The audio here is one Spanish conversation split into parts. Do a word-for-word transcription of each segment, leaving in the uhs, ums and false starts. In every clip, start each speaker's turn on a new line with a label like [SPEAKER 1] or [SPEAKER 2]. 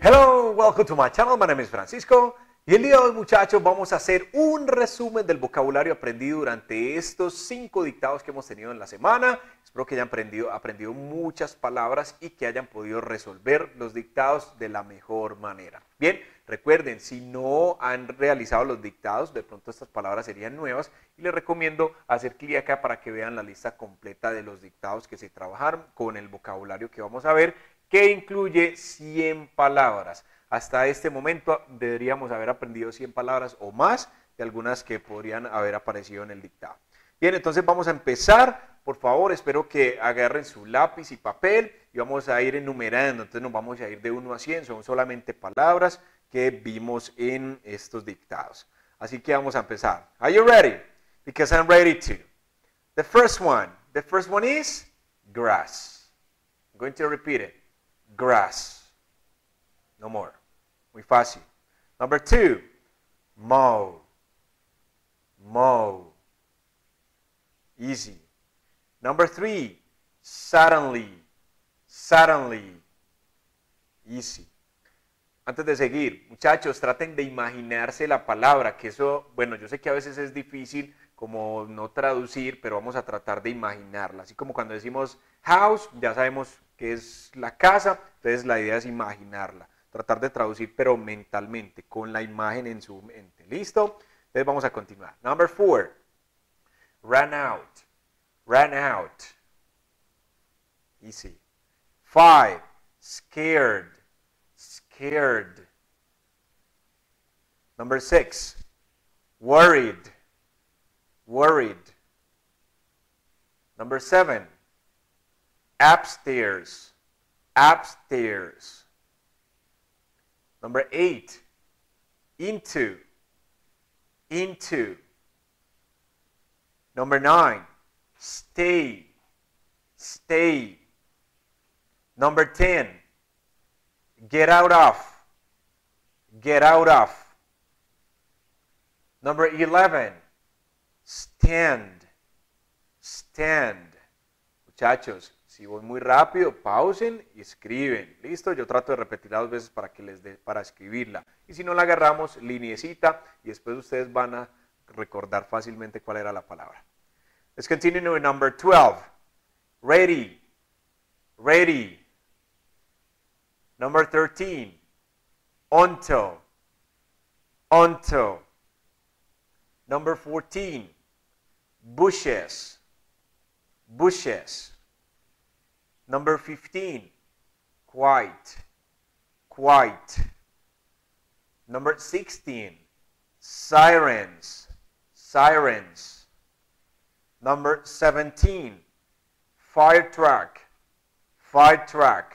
[SPEAKER 1] Hello, welcome to my channel. My name is Francisco. Y el día de hoy, muchachos, vamos a hacer un resumen del vocabulario aprendido durante estos cinco dictados que hemos tenido en la semana. Espero que hayan aprendido, aprendido muchas palabras y que hayan podido resolver los dictados de la mejor manera. Bien, recuerden, si no han realizado los dictados, de pronto estas palabras serían nuevas y les recomiendo hacer clic acá para que vean la lista completa de los dictados que se trabajaron con el vocabulario que vamos a ver, que incluye cien palabras. Hasta este momento deberíamos haber aprendido cien palabras o más de algunas que podrían haber aparecido en el dictado. Bien, entonces vamos a empezar. Por favor, espero que agarren su lápiz y papel y vamos a ir enumerando. Entonces nos vamos a ir de uno a cien. Son solamente palabras que vimos en estos dictados. Así que vamos a empezar. Are you ready? Because I'm ready to. The first one. The first one is grass. I'm going to repeat it. Grass. No more. Muy fácil. Number two, mow. Mow. Easy. Number three, suddenly. Suddenly. Easy. Antes de seguir, muchachos, traten de imaginarse la palabra, que eso, bueno, yo sé que a veces es difícil como no traducir, pero vamos a tratar de imaginarla. Así como cuando decimos house, ya sabemos que es la casa, entonces la idea es imaginarla. Tratar de traducir, pero mentalmente, con la imagen en su mente. ¿Listo? Entonces vamos a continuar. Number four. Run out. Run out. Easy. Five. Scared. Scared. Number six. Worried. Worried. Number seven. Upstairs. Upstairs. Number eight, into, into. Number nine, stay, stay. Number ten, get out of, get out of. Number eleven, stand, stand. Muchachos, si voy muy rápido, pausen y escriben. ¿Listo? Yo trato de repetirla dos veces para, que les dé, para escribirla. Y si no la agarramos, lineecita, y después ustedes van a recordar fácilmente cuál era la palabra. Let's continue with number twelve. Ready. Ready. Number thirteen. Onto. Onto. Number fourteen. Bushes. Bushes. Number fifteen, quite, quite. Number sixteen, sirens, sirens. Number seventeen, fire truck, fire truck.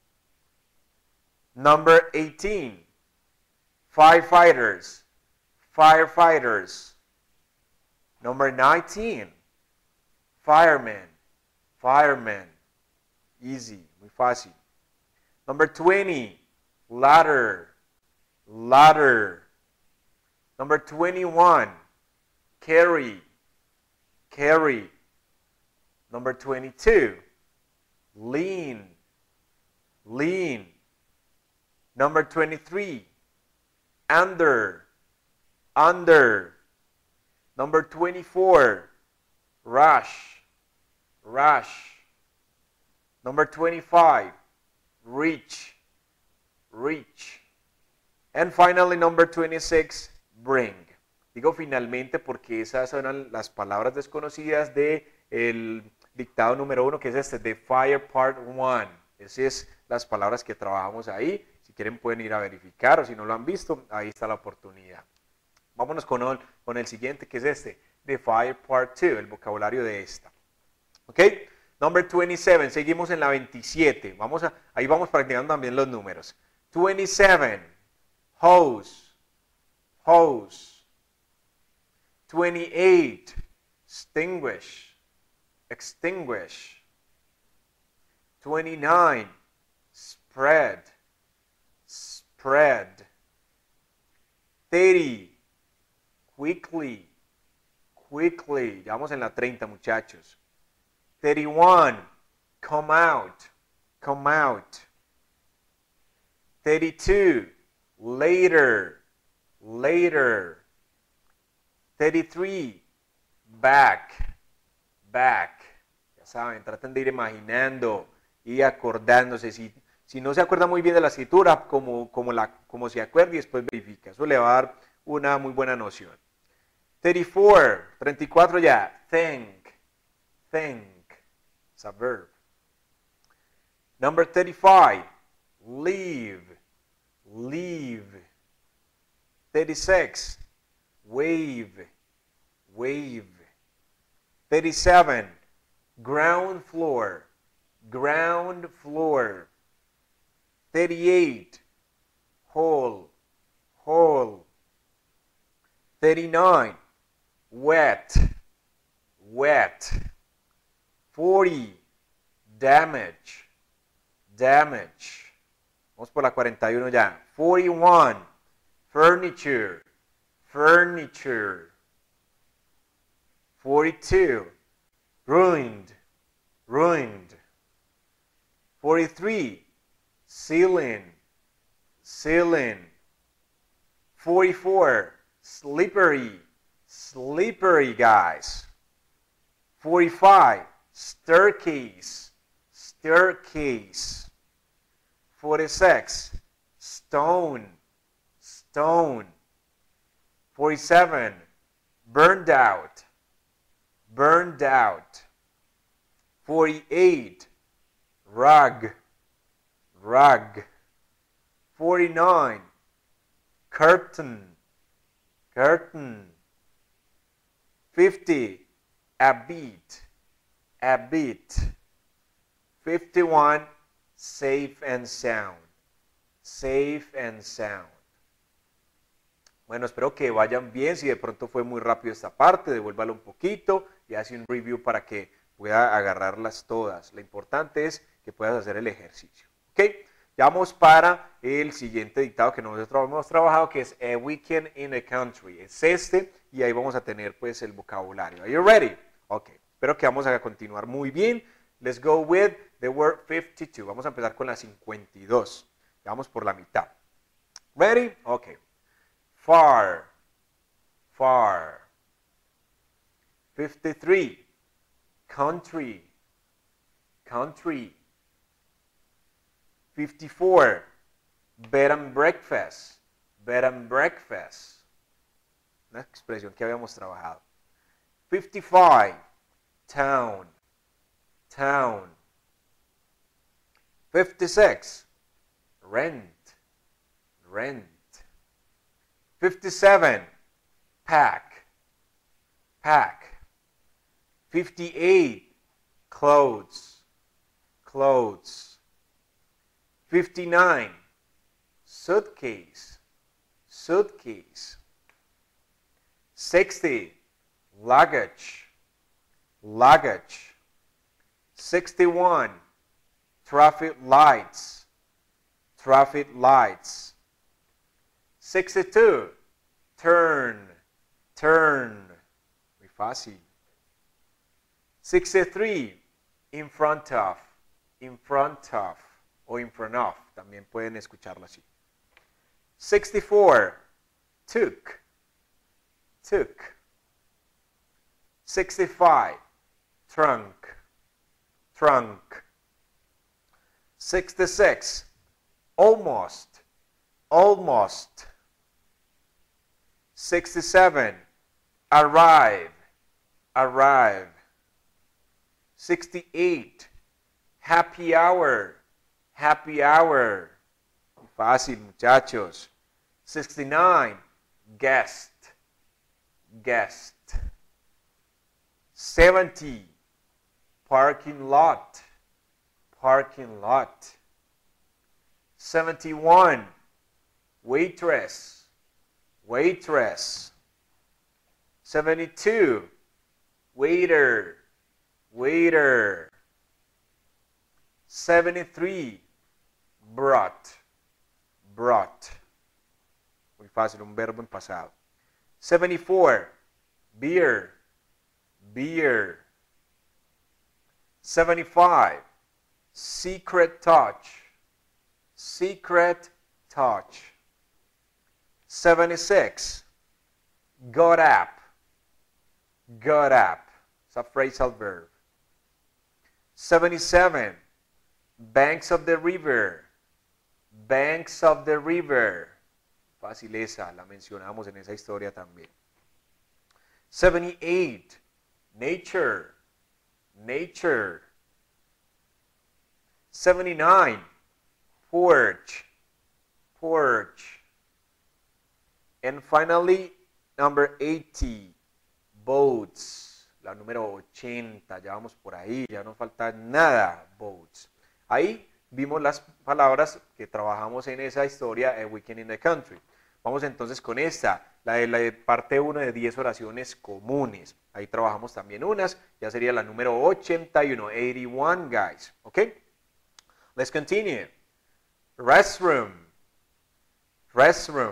[SPEAKER 1] Number eighteen, firefighters, firefighters. Number nineteen, firemen, firemen. Easy, muy fácil. Number twenty, ladder, ladder. Number twenty-one, carry, carry. Number twenty-two, lean, lean. Number twenty-three, under, under. Number twenty-four, rush, rush. Number twenty-five, reach, reach. And finally, number twenty-six, bring. Digo finalmente porque esas son las palabras desconocidas del dictado número uno, que es este, de Fire Part one. Esas son las palabras que trabajamos ahí. Si quieren pueden ir a verificar, o si no lo han visto, ahí está la oportunidad. Vámonos con el, con el siguiente, que es este, de Fire Part two, el vocabulario de esta. ¿Ok? Number twenty-seven, seguimos en la veintisiete. Vamos a, ahí vamos practicando también los números. twenty-seven, hose, hose. twenty-eight, extinguish, extinguish. twenty-nine, spread, spread. thirty, quickly, quickly. Ya vamos en la treinta, muchachos. thirty-one, come out, come out. thirty-two, later, later. thirty-three, back, back. Ya saben, traten de ir imaginando y acordándose. Si, si no se acuerda muy bien de la escritura, como, como, la, como se acuerde y después verifica. Eso le va a dar una muy buena noción. thirty-four, treinta y cuatro ya. Think, think. It's a verb. Number thirty-five, leave, leave. thirty-six, wave, wave. thirty-seven, ground floor, ground floor. thirty-eight, hole, hole. thirty-nine, wet, wet. forty, damage, damage. Vamos por la cuarenta y uno ya. forty-one, furniture, furniture. forty-two, ruined, ruined. forty-three, ceiling, ceiling. forty-four, slippery, slippery, guys. forty-five, staircase, staircase. forty-six, stone, stone. forty-seven, burned out, burned out. forty-eight, rug, rug. forty-nine, curtain, curtain. fifty, a beat, a beat. fifty-one, safe and sound, safe and sound. Bueno, espero que vayan bien. Si de pronto fue muy rápido esta parte, devuélvalo un poquito y hace un review para que pueda agarrarlas todas. Lo importante es que puedas hacer el ejercicio. ¿Ok? Ya vamos para el siguiente dictado que nosotros hemos trabajado, que es A Weekend in the Country. Es este y ahí vamos a tener pues el vocabulario. Are you ready? Ok. Espero que vamos a continuar muy bien. Let's go with the word fifty-two. Vamos a empezar con la cincuenta y dos. Ya vamos por la mitad. Ready? Ok. Far, far. fifty-three, country, country. fifty-four, bed and breakfast, bed and breakfast. Una expresión que habíamos trabajado. fifty-five, town, town. fifty-six, rent, rent. fifty-seven, pack, pack. fifty-eight, clothes, clothes. fifty-nine, suitcase, suitcase. sixty, luggage, luggage. sixty-one, traffic lights, traffic lights. sixty-two, turn, turn. Muy fácil. sixty-three, in front of, in front of, o in front of. También pueden escucharlo así. sixty-four, took, took. sixty-five, trunk, trunk. sixty-six, almost, almost. sixty-seven, arrive, arrive. sixty-eight, happy hour, happy hour. Fácil, muchachos. sixty-nine, guest, guest. seventy, parking lot, parking lot. seventy-one, waitress, waitress. seventy-two, waiter, waiter. seventy-three, brought, brought. Muy fácil, un verbo en pasado. seventy-four, beer, beer. seventy-five, secret touch, secret touch. seventy-six, got up. Got up. It's a phrasal verb. seventy-seven, banks of the river. Banks of the river. Fácil esa, la mencionamos en esa historia también. seventy-eight, nature. Nature. seventy-nine, porch. Porch. And finally, number eighty, boats. La número ochenta, ya vamos por ahí, ya no falta nada, boats. Ahí vimos las palabras que trabajamos en esa historia, A Weekend in the Country. Vamos entonces con esta, la de la de parte uno de diez oraciones comunes. Ahí trabajamos también unas, ya sería la número ochenta y uno, eighty-one, guys. ¿Ok? Let's continue. Restroom. Restroom.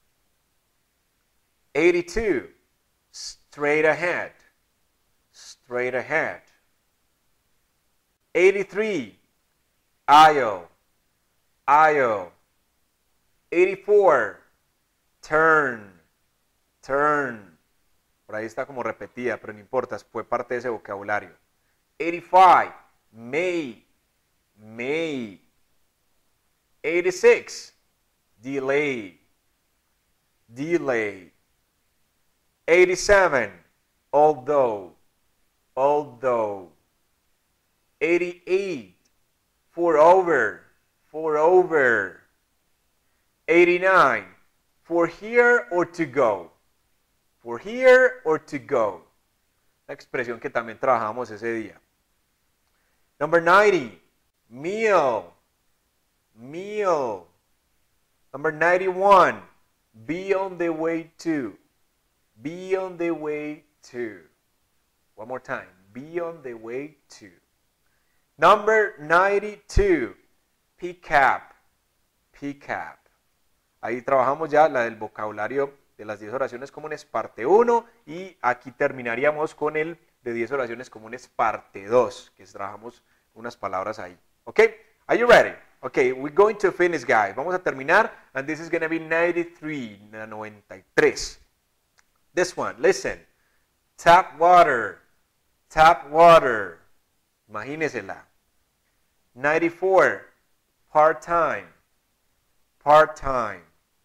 [SPEAKER 1] eighty-two, straight ahead. Straight ahead. eighty-three, aisle. Aisle. eighty-four, turn. Turn. Por ahí está como repetida, pero no importa, fue parte de ese vocabulario. eighty-five, may. May. eighty-six, delay. Delay. eighty-seven, although. Although. eighty-eight, for over. For over. eighty-nine, for here or to go. For here or to go. La expresión que también trabajamos ese día. Number ninety, meal. Meal. Number ninety-one, be on the way to. Be on the way to. One more time. Be on the way to. Number ninety-two, pick up. Pick up. Ahí trabajamos ya la del vocabulario de las diez oraciones comunes parte uno y aquí terminaríamos con el de diez oraciones comunes parte dos, que trabajamos unas palabras ahí. ¿Ok? Are you ready? Okay, we're going to finish, guys. Vamos a terminar, and this is going to be ninety-three, ninety-three. This one, listen. Tap water. Tap water. Imagínesela. ninety-four, part-time. Part-time.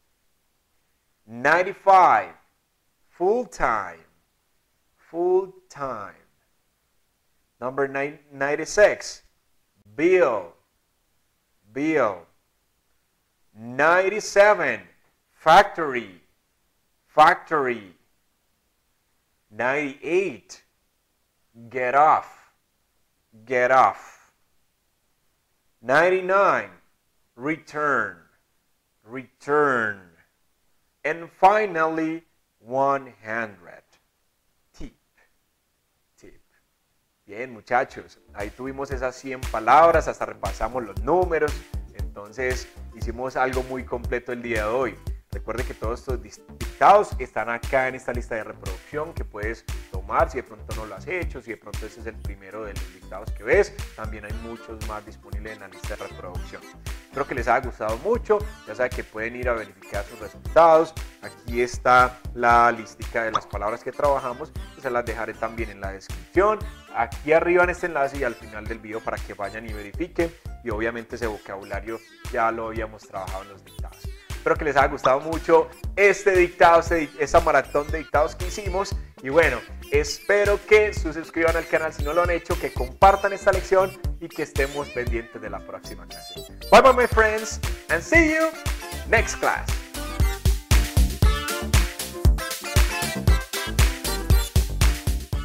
[SPEAKER 1] ninety-five, full-time. Full-time. Number ninety-six, bill. Bill. ninety-seven, factory. Factory. ninety-eight, get off. Get off. ninety-nine, return. Return. And finally, one hundred. Tip. Tip. Bien, muchachos. Ahí tuvimos esas cien palabras, hasta repasamos los números. Entonces, hicimos algo muy completo el día de hoy. Recuerde que todos estos dictados están acá en esta lista de reproducción que puedes tomar si de pronto no lo has hecho, si de pronto este es el primero de los dictados que ves. También hay muchos más disponibles en la lista de reproducción. Espero que les haya gustado mucho. Ya saben que pueden ir a verificar sus resultados. Aquí está la listica de las palabras que trabajamos. Se las dejaré también en la descripción. Aquí arriba en este enlace y al final del video para que vayan y verifiquen. Y obviamente ese vocabulario ya lo habíamos trabajado en los dictados. Espero que les haya gustado mucho este dictado, este, esta maratón de dictados que hicimos. Y bueno, espero que se suscriban al canal si no lo han hecho, que compartan esta lección y que estemos pendientes de la próxima clase. Bye bye my friends and see you next class.